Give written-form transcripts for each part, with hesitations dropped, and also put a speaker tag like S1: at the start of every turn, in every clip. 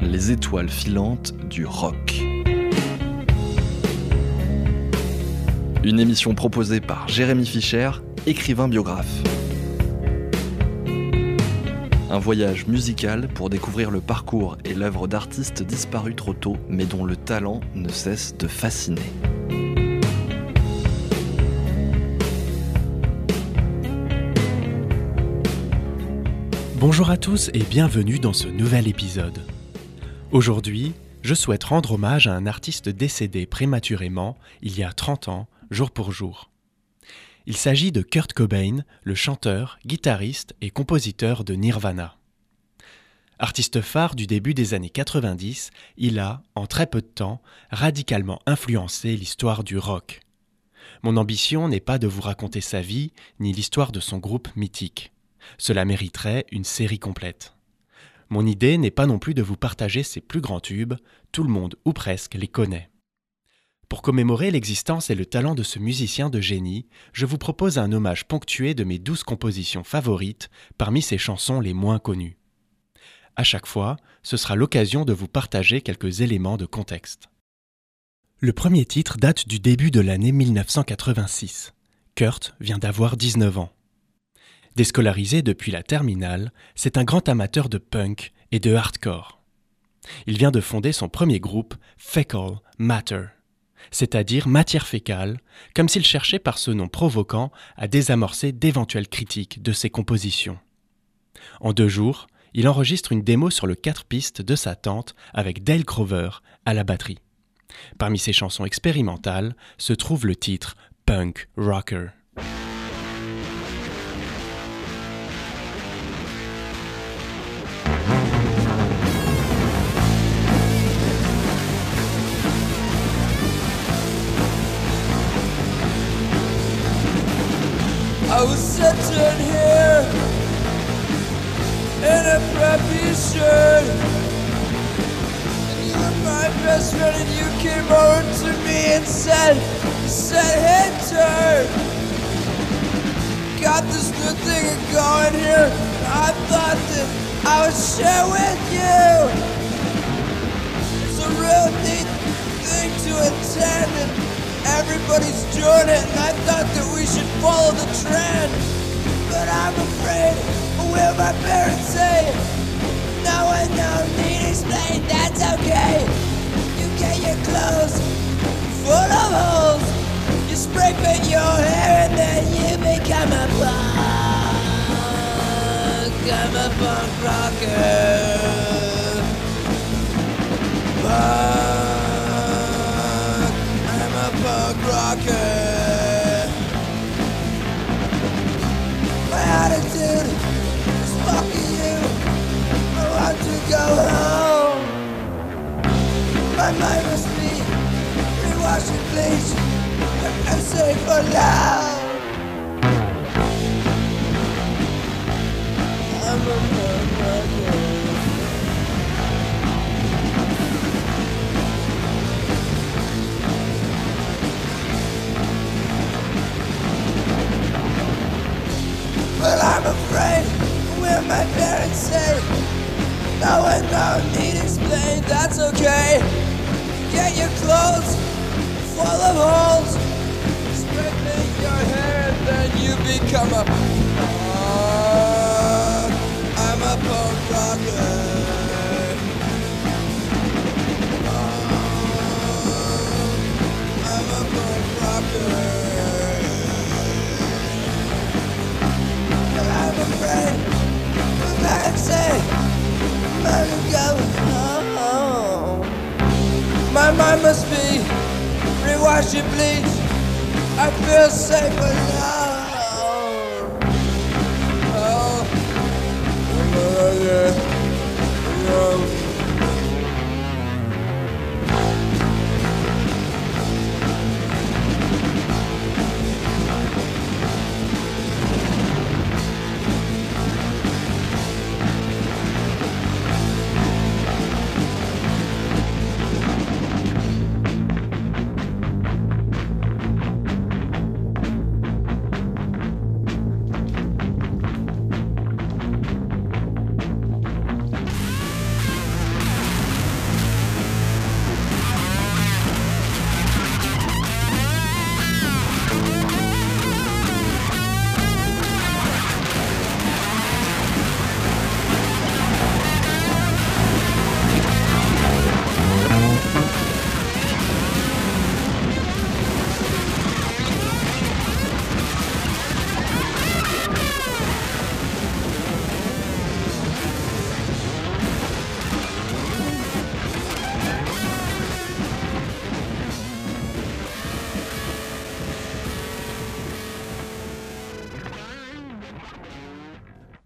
S1: les étoiles filantes du rock. Une émission proposée par Jérémy Fischer, écrivain biographe. Un voyage musical pour découvrir le parcours et l'œuvre d'artistes disparus trop tôt, mais dont le talent ne cesse de fasciner.
S2: Bonjour à tous et bienvenue dans ce nouvel épisode. Aujourd'hui, je souhaite rendre hommage à un artiste décédé prématurément il y a 30 ans, jour pour jour. Il s'agit de Kurt Cobain, le chanteur, guitariste et compositeur de Nirvana. Artiste phare du début des années 90, il a, en très peu de temps, radicalement influencé l'histoire du rock. Mon ambition n'est pas de vous raconter sa vie, ni l'histoire de son groupe mythique. Cela mériterait une série complète. Mon idée n'est pas non plus de vous partager ses plus grands tubes, tout le monde ou presque les connaît. Pour commémorer l'existence et le talent de ce musicien de génie, je vous propose un hommage ponctué de mes 12 compositions favorites parmi ses chansons les moins connues. À chaque fois, ce sera l'occasion de vous partager quelques éléments de contexte. Le premier titre date du début de l'année 1986. Kurt vient d'avoir 19 ans. Déscolarisé depuis la terminale, c'est un grand amateur de punk et de hardcore. Il vient de fonder son premier groupe, Fecal Matter, c'est-à-dire matière fécale, comme s'il cherchait par ce nom provoquant à désamorcer d'éventuelles critiques de ses compositions. En 2 jours, il enregistre une démo sur le 4 pistes de sa tante avec Dale Crover à la batterie. Parmi ses chansons expérimentales se trouve le titre Punk Rocker.
S3: I was sitting here in a preppy shirt, and you were my best friend, and you came over to me and said, hey turd, got this new thing going here. I thought that I would share with you. It's a real neat thing to attend, and everybody's doing it, and I thought that we should follow the trend. But I'm afraid, will my parents say, no one need to explain, that's okay. You get your clothes full of holes, you spray paint your hair, and then you become a punk. I'm a punk rocker. Punk rocker. My attitude is fuck you. I want to go home. My mind must be rewash and bleach and say for now. I'm a punk rocker. But I'm afraid, will my parents say, no one need to explain, that's okay. Get your clothes full of holes, spray paint your hair, and then you become a punk. I'm a punk rocker. I'm a punk rocker. I'm afraid, I'm say, I'm going home. My mind must be rewash and bleach. I feel safe alone. Oh, yeah.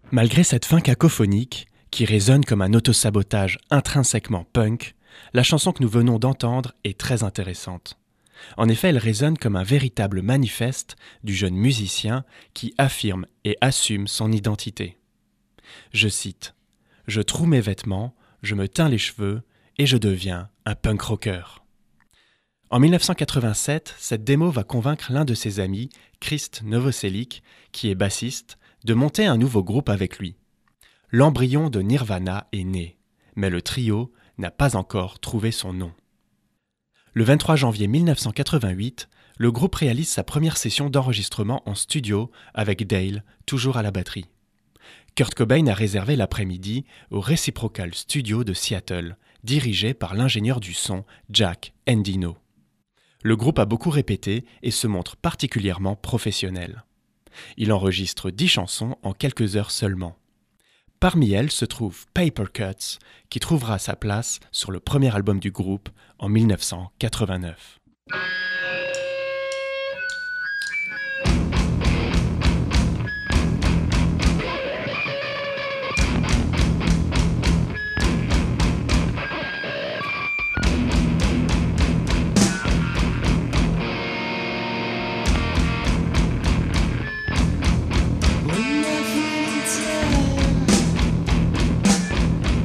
S2: Malgré cette fin cacophonique, qui résonne comme un autosabotage intrinsèquement punk, la chanson que nous venons d'entendre est très intéressante. En effet, elle résonne comme un véritable manifeste du jeune musicien qui affirme et assume son identité. Je cite « Je troue mes vêtements, je me teins les cheveux et je deviens un punk rocker ». En 1987, cette démo va convaincre l'un de ses amis, Krist Novoselic, qui est bassiste, de monter un nouveau groupe avec lui. L'embryon de Nirvana est né, mais le trio n'a pas encore trouvé son nom. Le 23 janvier 1988, le groupe réalise sa première session d'enregistrement en studio avec Dale, toujours à la batterie. Kurt Cobain a réservé l'après-midi au Reciprocal Studio de Seattle, dirigé par l'ingénieur du son Jack Endino. Le groupe a beaucoup répété et se montre particulièrement professionnel. Il enregistre 10 chansons en quelques heures seulement. Parmi elles se trouve Paper Cuts, qui trouvera sa place sur le premier album du groupe en 1989.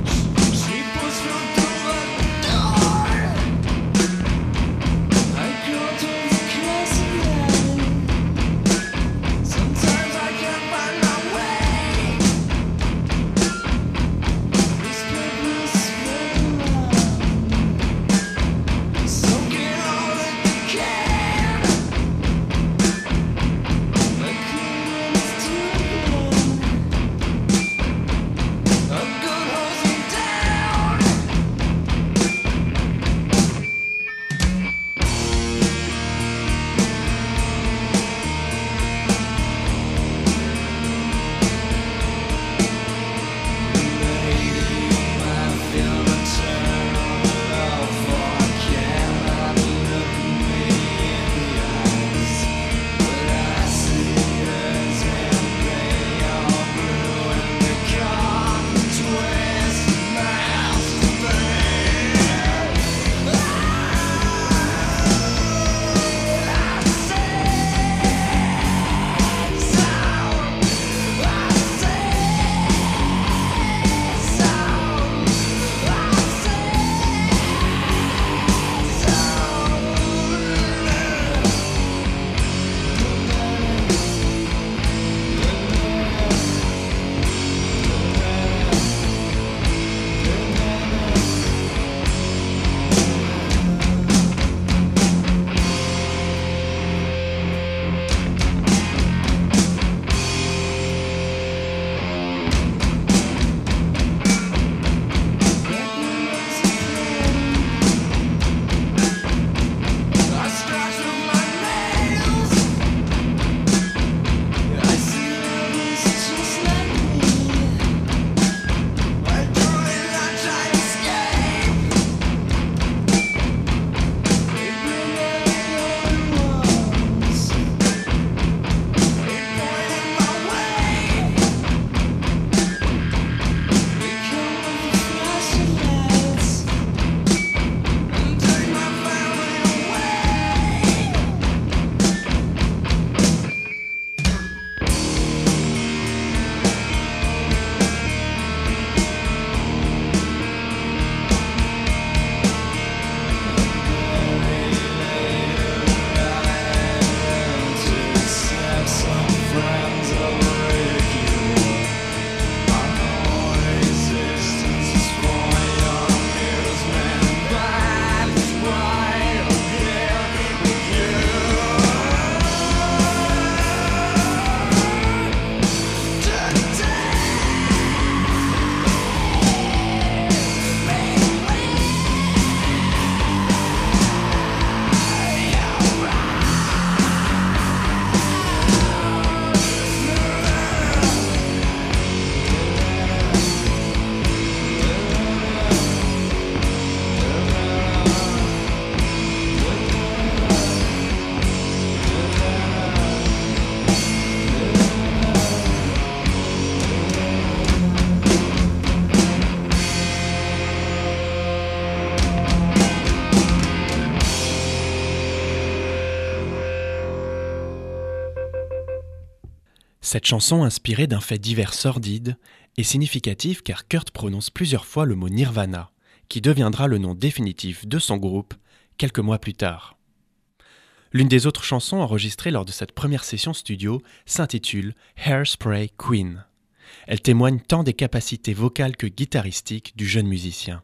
S3: I could
S2: Cette chanson, inspirée d'un fait divers sordide, est significative car Kurt prononce plusieurs fois le mot Nirvana, qui deviendra le nom définitif de son groupe quelques mois plus tard. L'une des autres chansons enregistrées lors de cette première session studio s'intitule Hairspray Queen. Elle témoigne tant des capacités vocales que guitaristiques du jeune musicien.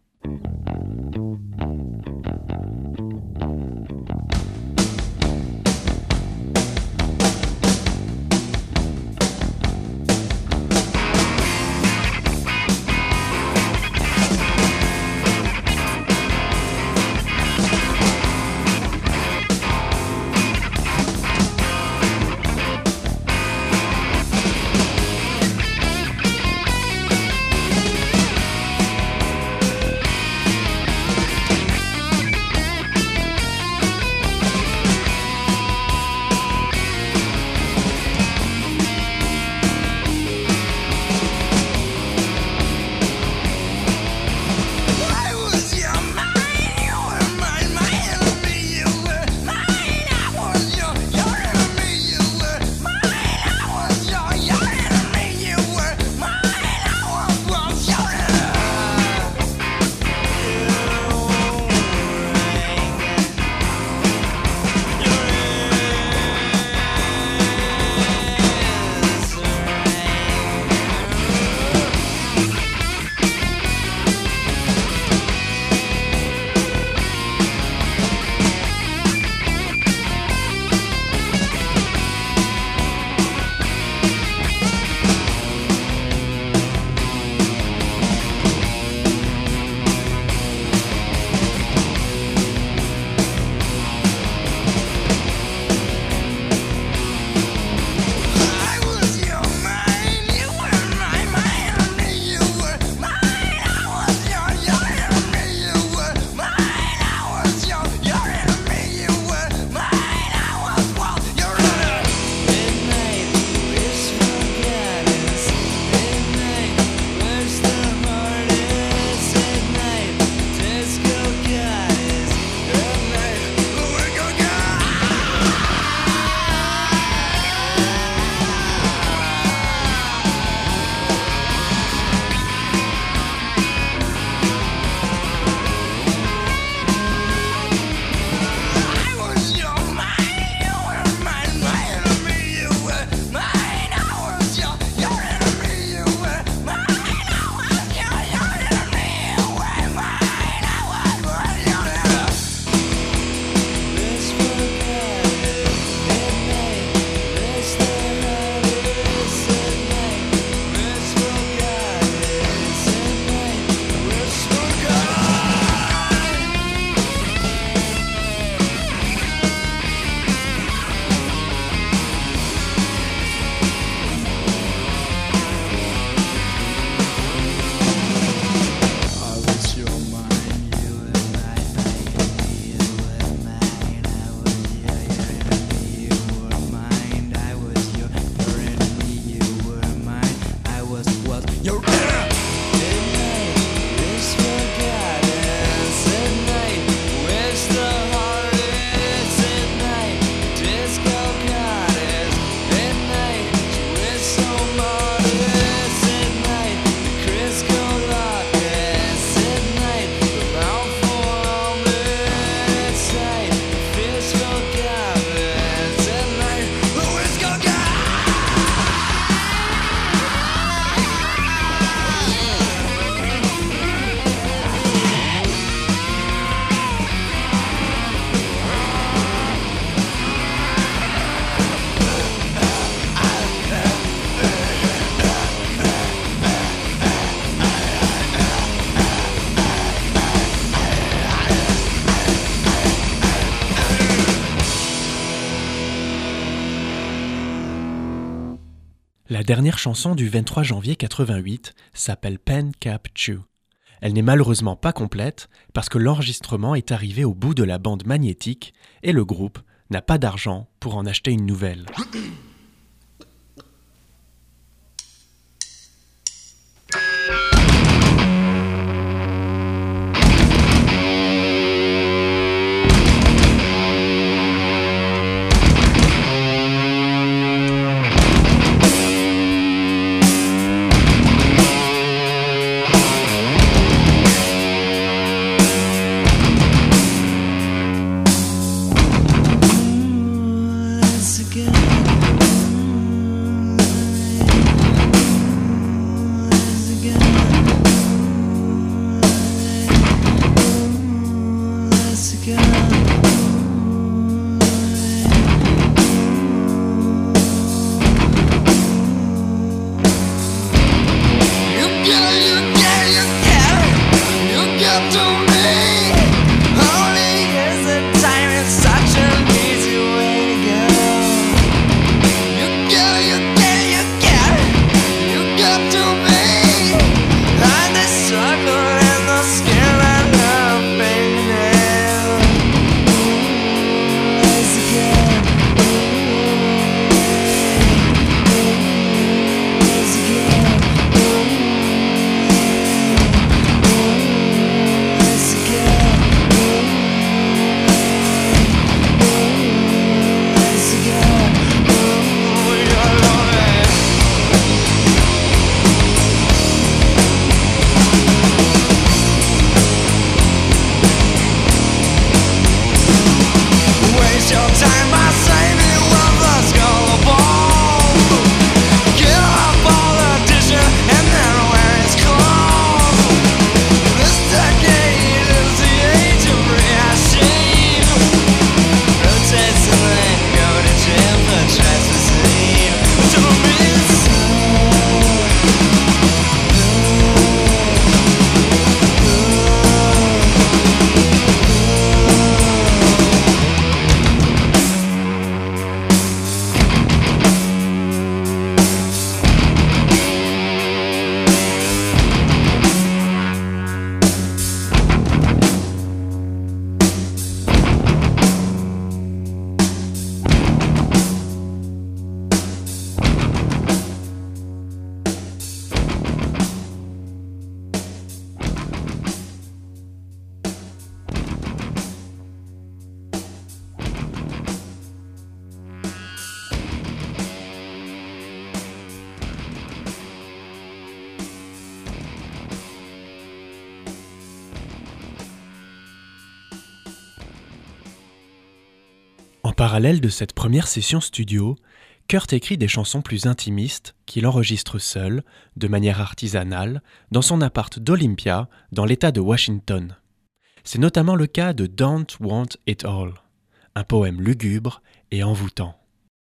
S2: La dernière chanson du 23 janvier 88 s'appelle Pen Cap Chew. Elle n'est malheureusement pas complète parce que l'enregistrement est arrivé au bout de la bande magnétique et le groupe n'a pas d'argent pour en acheter une nouvelle. parallèle de cette première session studio, Kurt écrit des chansons plus intimistes qu'il enregistre seul, de manière artisanale, dans son appart d'Olympia, dans l'État de Washington. C'est notamment le cas de Don't Want It All, un poème lugubre et envoûtant.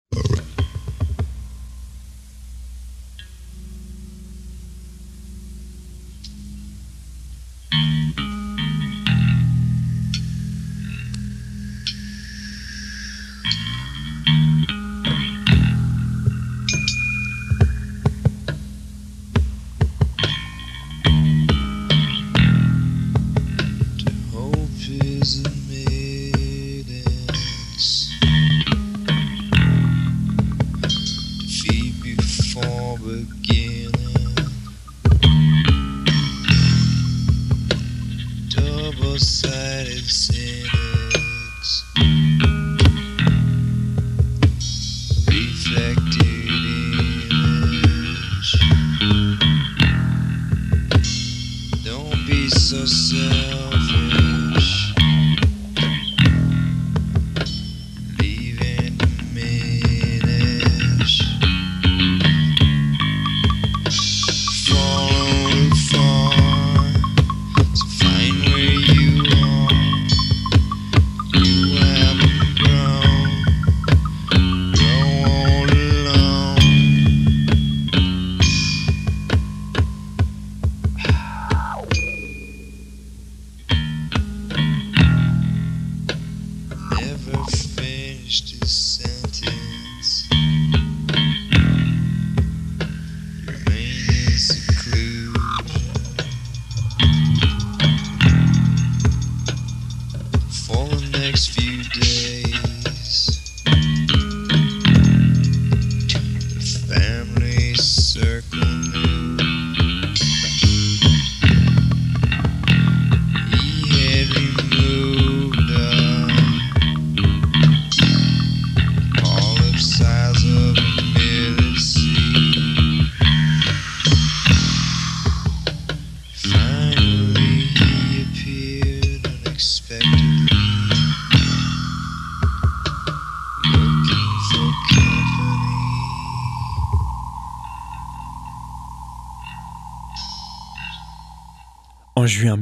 S2: En juin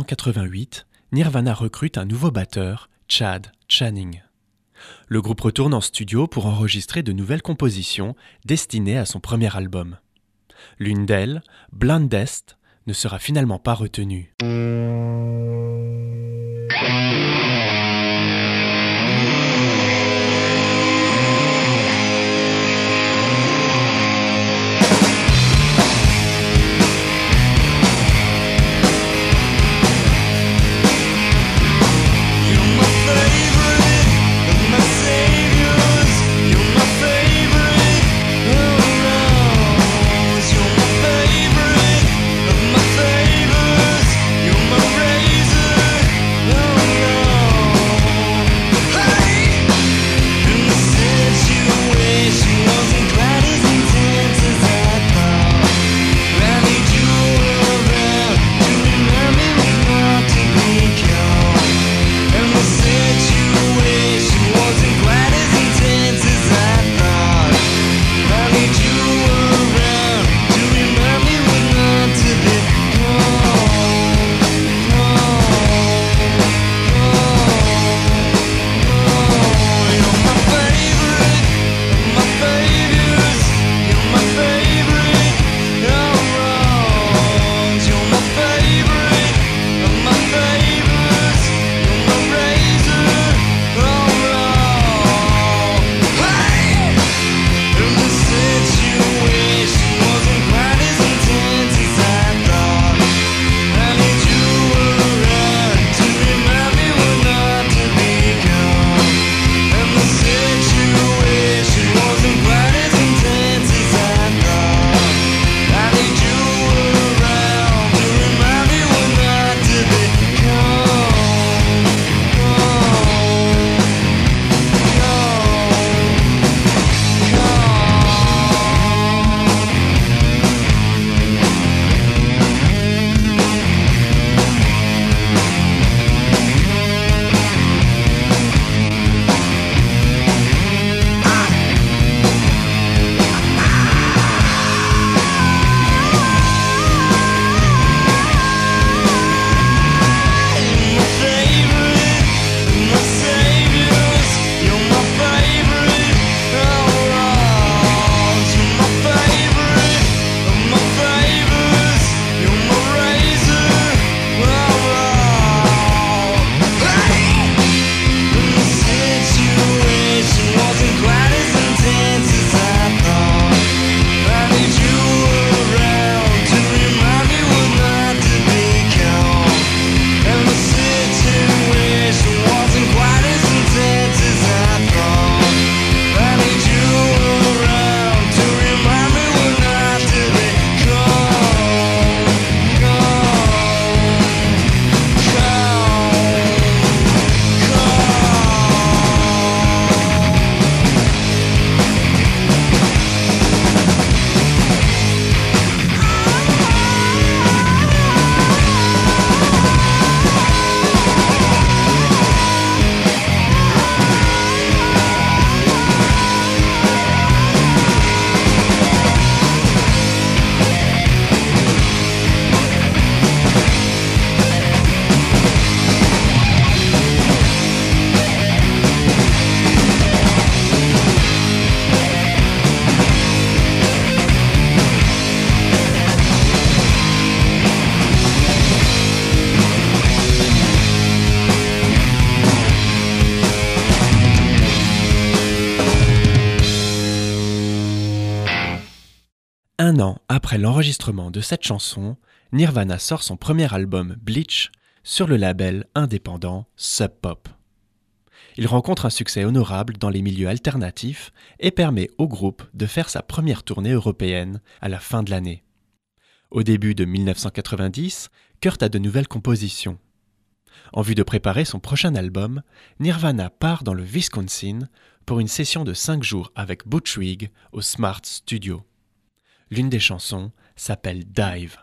S2: 1988, Nirvana recrute un nouveau batteur, Chad Channing. Le groupe retourne en studio pour enregistrer de nouvelles compositions destinées à son premier album. L'une d'elles, Blindest, ne sera finalement pas retenue.
S3: You're my razor.
S2: Après l'enregistrement de cette chanson, Nirvana sort son premier album Bleach sur le label indépendant Sub Pop. Il rencontre un succès honorable dans les milieux alternatifs et permet au groupe de faire sa première tournée européenne à la fin de l'année. Au début de 1990, Kurt a de nouvelles compositions. En vue de préparer son prochain album, Nirvana part dans le Wisconsin pour une session de 5 jours avec Butch Vig au Smart Studio. L'une des chansons s'appelle Dive.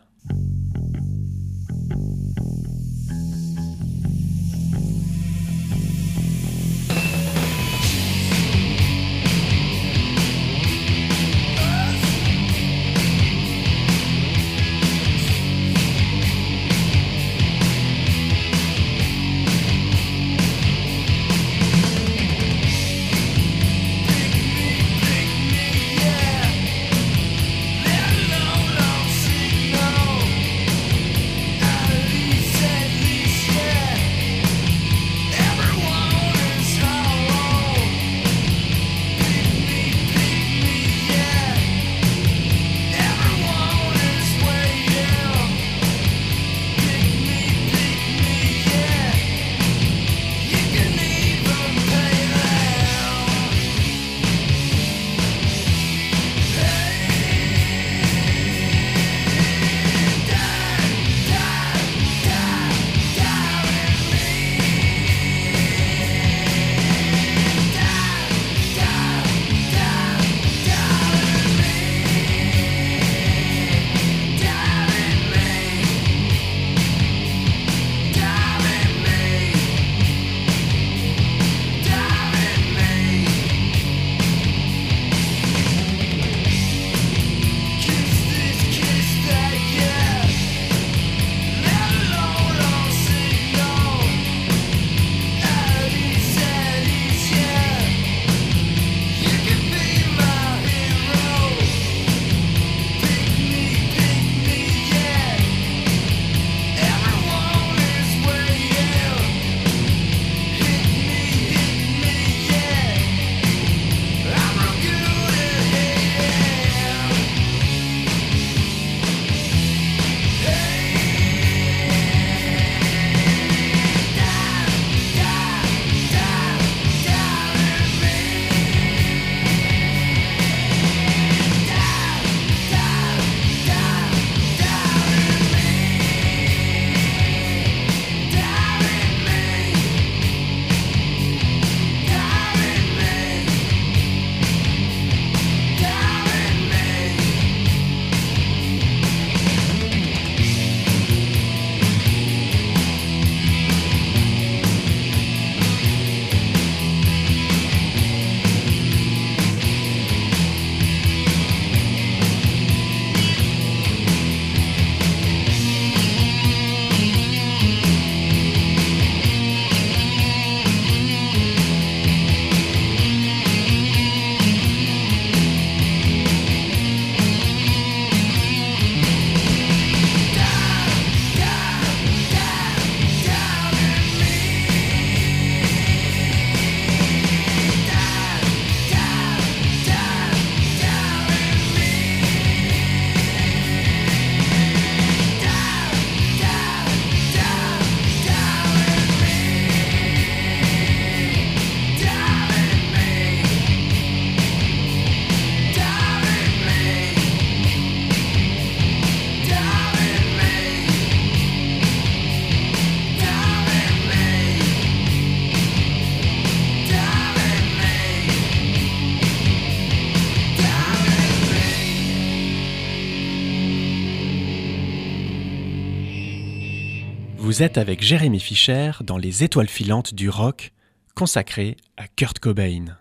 S2: Vous êtes avec Jérémy Fischer dans Les Étoiles filantes du rock, consacré à Kurt Cobain.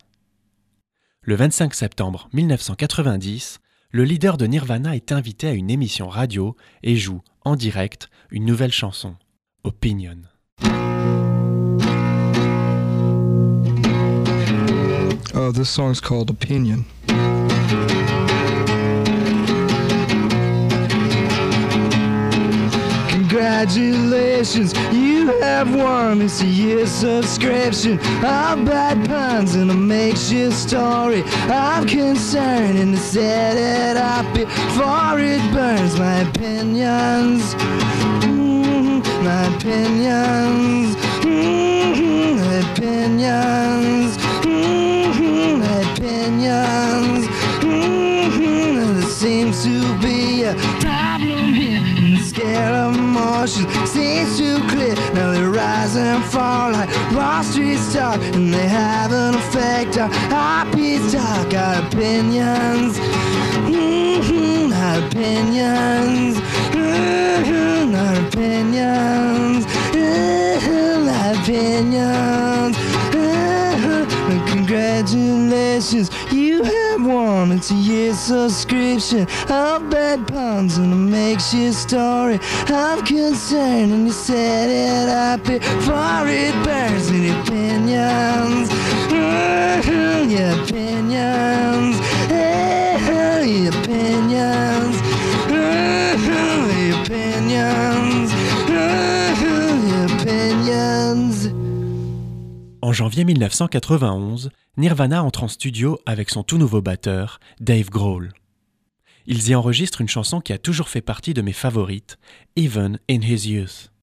S2: Le 25 septembre 1990, le leader de Nirvana est invité à une émission radio et joue en direct une nouvelle chanson, Opinion.
S4: Oh, this song's called Opinion. Congratulations.
S3: Congratulations, you have won this year's subscription of bad puns and a makeshift story of concern, and to set it up before it burns. My opinions, my opinions, my opinions, my opinions. There seems to be a problem here, and the scale of emotions seems too clear. Now they rise and fall like Wall Street stock, and they have an effect on our peace talk. Our opinions, our opinions, our opinions, our opinions. Congratulations, you have won it's a year's subscription of bad puns and a makeshift story of concern, and you set it up before it burns. And your opinions, your opinions, your opinions, your opinions, your opinions.
S2: En janvier 1991, Nirvana entre en studio avec son tout nouveau batteur, Dave Grohl. Ils y enregistrent une chanson qui a toujours fait partie de mes favorites, Even in His Youth.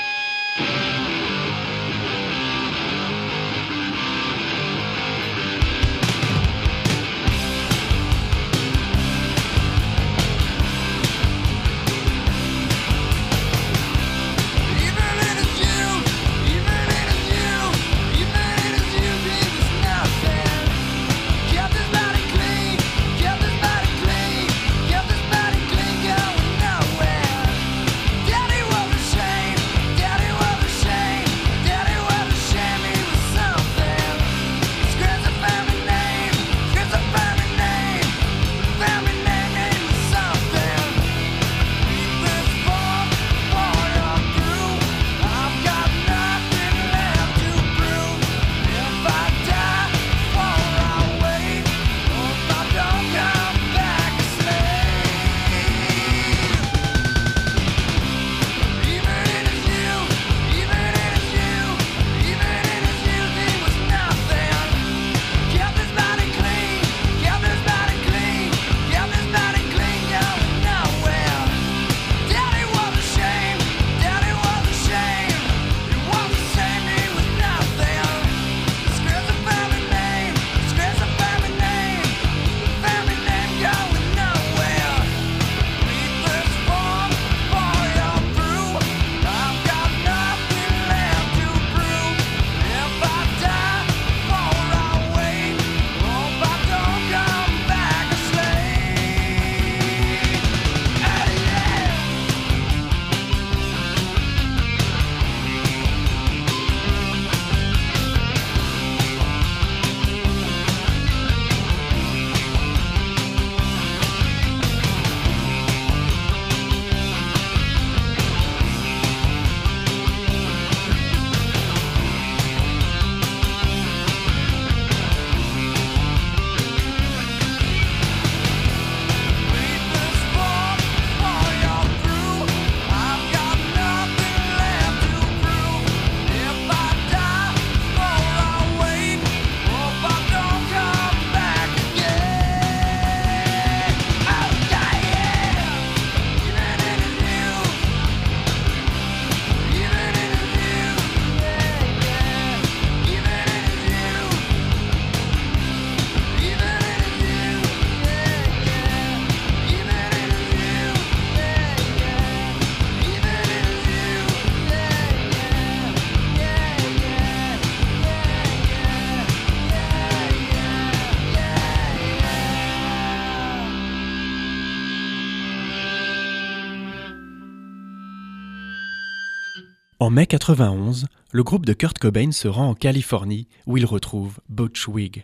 S2: En mai 91, le groupe de Kurt Cobain se rend en Californie où il retrouve Butch Vig.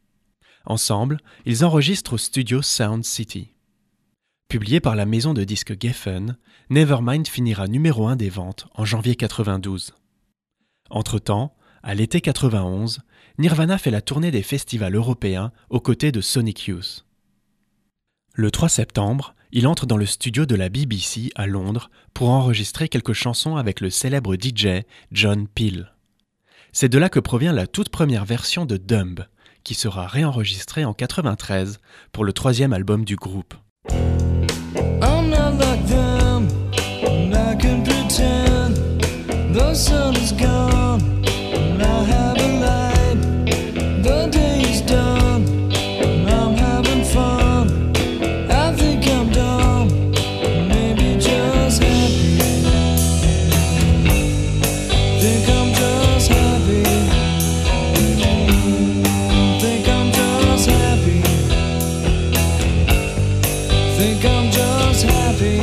S2: Ensemble, ils enregistrent au studio Sound City. Publié par la maison de disques Geffen, Nevermind finira numéro 1 des ventes en janvier 92. Entre-temps, à l'été 91, Nirvana fait la tournée des festivals européens aux côtés de Sonic Youth. Le 3 septembre, il entre dans le studio de la BBC à Londres pour enregistrer quelques chansons avec le célèbre DJ John Peel. C'est de là que provient la toute première version de Dumb, qui sera réenregistrée en 1993 pour le 3e album du groupe.
S3: I'm not like them, and I can pretend the sun is gone, and I have a light, the day is done, and I'm having fun. I think I'm dumb, maybe just happy. Think I'm just happy. Think I'm just happy. Think I'm just happy.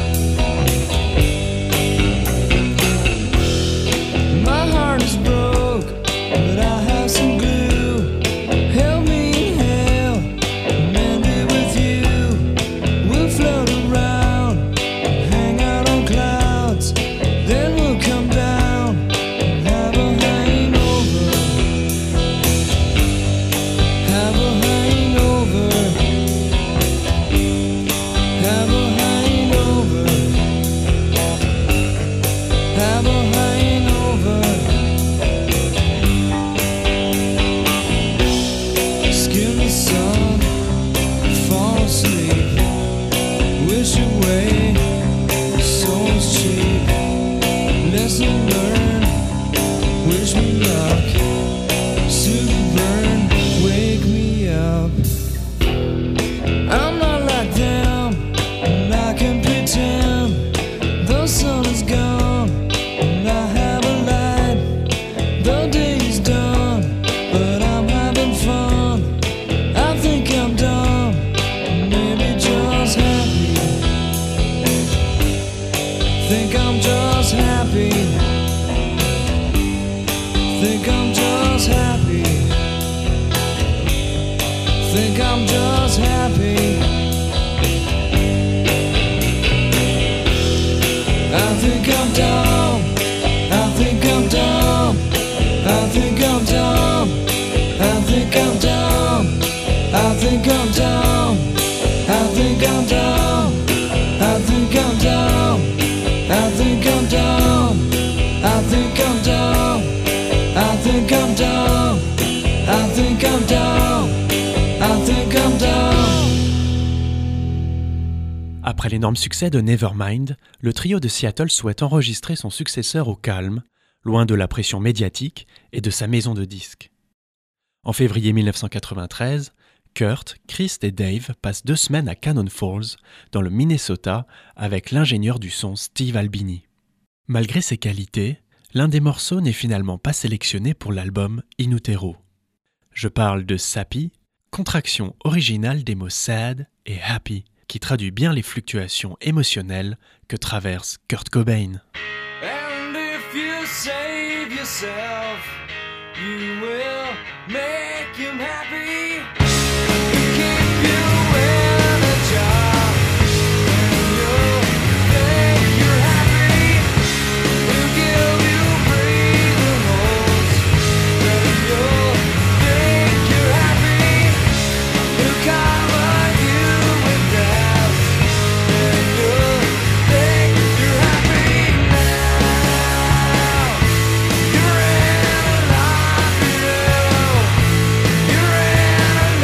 S3: My heart is broke, but I have some glue. Help me in hell, mend it with you. We'll float around, hang out on clouds. Then we'll come down and have a hangover. Have a hangover. Have a hangover. Have a hangover. Skim the sun, fall asleep. Wish away, soul's cheap. Lesson learned, wish me luck. Soon to burn, wake me up. I'm not like them, and I can pretend the sun is gone, and I have a light. The day is done, but I'm having fun. I think I'm dumb, maybe just happy. Think I'm just happy. Think I'm just happy. Think I'm just happy. I think I'm dumb. I think I'm dumb. I think I'm dumb. I think I'm dumb. I think I'm dumb. I think I'm dumb. I think I'm dumb. I think I'm dumb. I think I'm dumb. I think I'm dumb. I think I'm dumb. I think I'm dumb.
S2: Après l'énorme succès de Nevermind, le trio de Seattle souhaite enregistrer son successeur au calme, loin de la pression médiatique et de sa maison de disques. En février 1993, Kurt, Chris et Dave passent 2 semaines à Cannon Falls, dans le Minnesota, avec l'ingénieur du son Steve Albini. Malgré ses qualités, l'un des morceaux n'est finalement pas sélectionné pour l'album In Utero. Je parle de Sappy, contraction originale des mots sad et happy, qui traduit bien les fluctuations émotionnelles que traverse Kurt Cobain.
S3: And if you save yourself, you will make him happy. Keep you in a job, and you'll think you're happy. He'll give you breathing holes, then you'll think you're happy. He'll cover you with death, then you'll think you're happy now. You're in a locker room. You're in a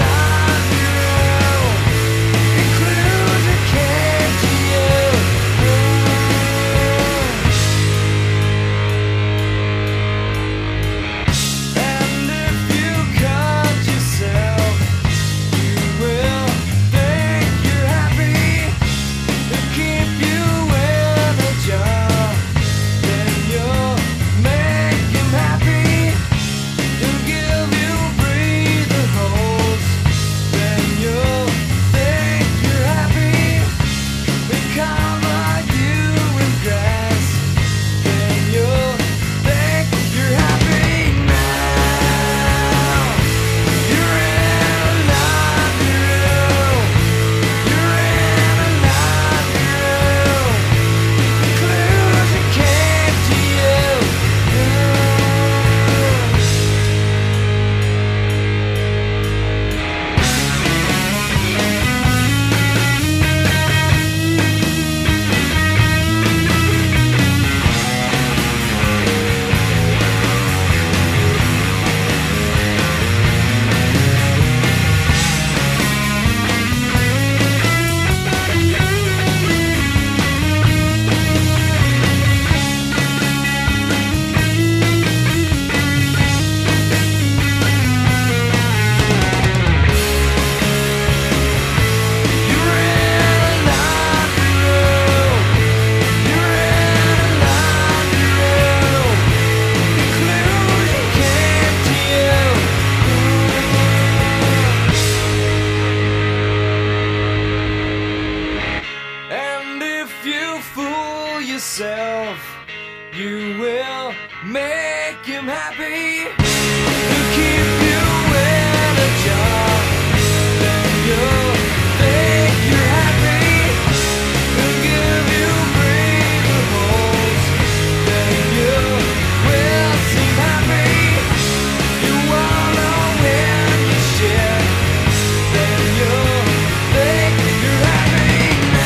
S3: you fool yourself, you will make him happy. He'll keep you in a job, then you'll think you're happy. He'll give you breathing holes, then you will seem happy. You wallow in your shit, then you'll think you're happy.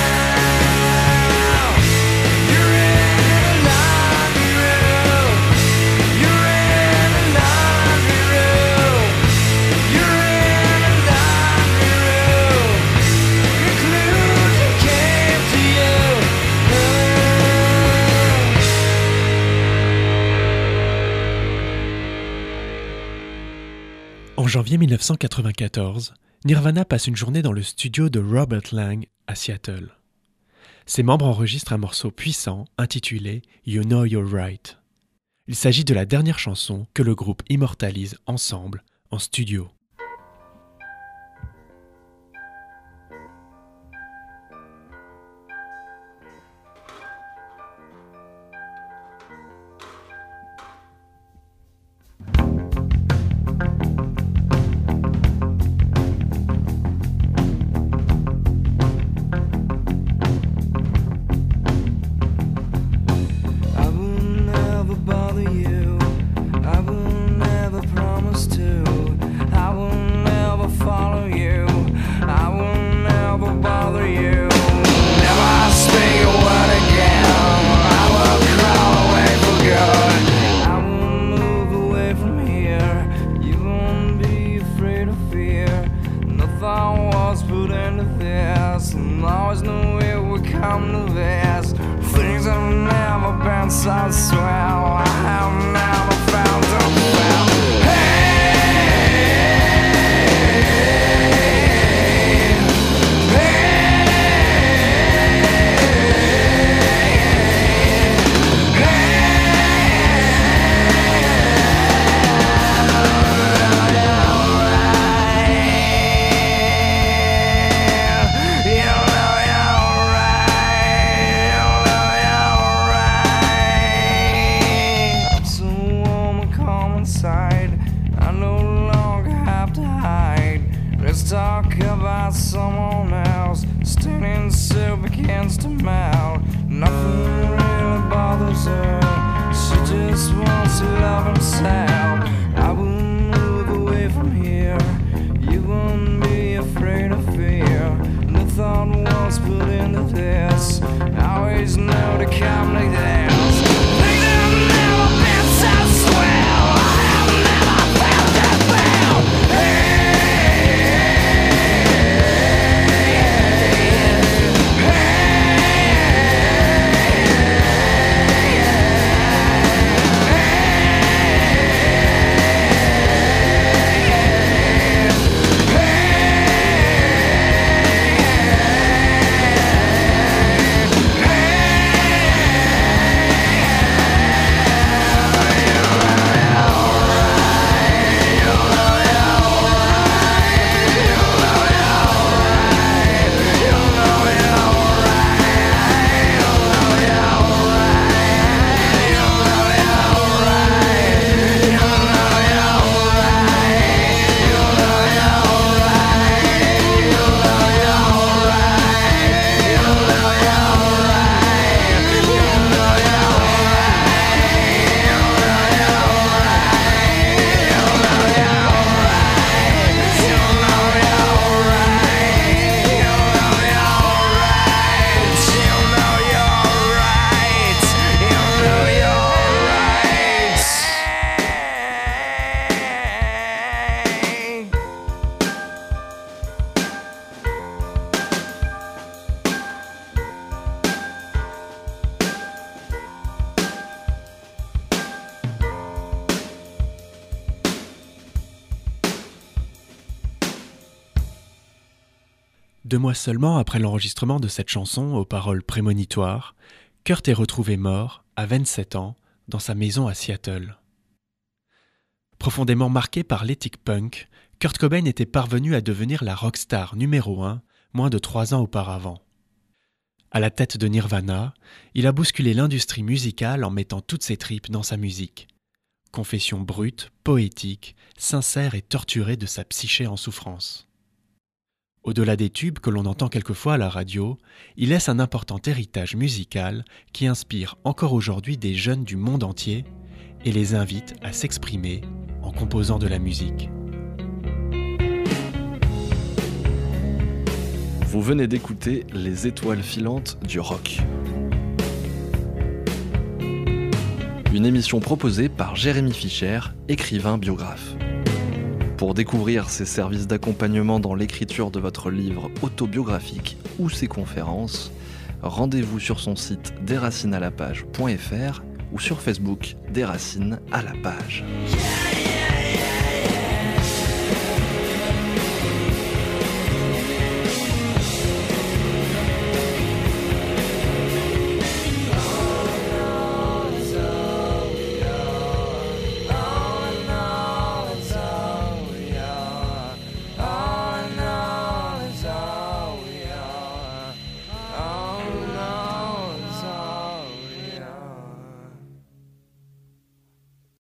S3: Now you're in a laundry room. You're in a laundry room. You're in a laundry room. Conclusion came to you.
S2: En janvier 1994, Nirvana passe une journée dans le studio de Robert Lang à Seattle. Ses membres enregistrent un morceau puissant intitulé You Know You're Right. Il s'agit de la dernière chanson que le groupe immortalise ensemble en studio.
S3: I will never bother you. I will never promise to. I will never follow you. I will never bother you. Never speak a word again. I will crawl away for good. I will move away from here. You won't be afraid of fear. Nothing was put into this, and I always knew it would come to this. Things have never been so swell. I have never found a well. Let's talk about someone else. Standing soup against a mouth. Nothing really bothers her. She just wants to love herself. I will move away from here. You won't be afraid of fear. The thought was put into this. I always know to come like this. Things have never been so swell. I have never felt that well.
S2: Deux mois seulement après l'enregistrement de cette chanson aux paroles prémonitoires, Kurt est retrouvé mort, à 27 ans, dans sa maison à Seattle. Profondément marqué par l'éthique punk, Kurt Cobain était parvenu à devenir la rockstar numéro 1 moins de 3 ans auparavant. À la tête de Nirvana, il a bousculé l'industrie musicale en mettant toutes ses tripes dans sa musique. Confession brute, poétique, sincère et torturée de sa psyché en souffrance. Au-delà des tubes que l'on entend quelquefois à la radio, il laisse un important héritage musical qui inspire encore aujourd'hui des jeunes du monde entier et les invite à s'exprimer en composant de la musique.
S1: Vous venez d'écouter Les étoiles filantes du rock. Une émission proposée par Jérémy Fischer, écrivain biographe. Pour découvrir ses services d'accompagnement dans l'écriture de votre livre autobiographique ou ses conférences, rendez-vous sur son site desracinesalapage.fr ou sur Facebook Des Racines à la page.